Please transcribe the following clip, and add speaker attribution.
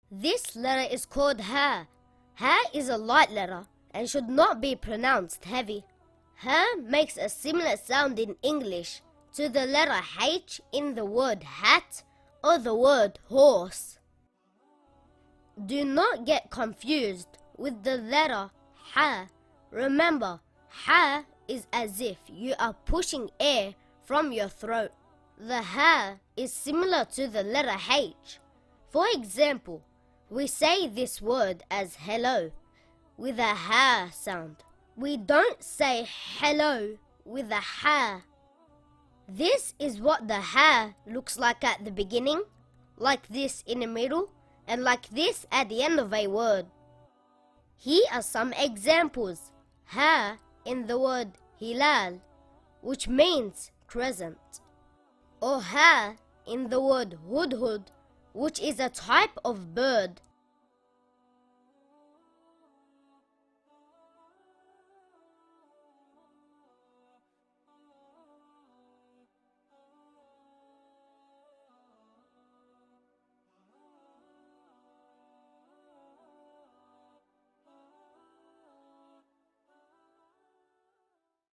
Speaker 1: This letter is called ha. Ha is a light letter and should not be pronounced heavy. Ha makes a similar sound in English to the letter H in the word hat or the word horse. Do not get confused with the letter ha. Remember, ha is as if you are pushing air from your throat. The ha is similar to the letter H. For example, we say this word as hello with a ha sound. We don't say hello with a ha. This is what the ha looks like at the beginning, like this in the middle, and like this at the end of a word. Here are some examples. Ha in the word hilal, which means crescent. Or ha in the word hudhud, which is a type of bird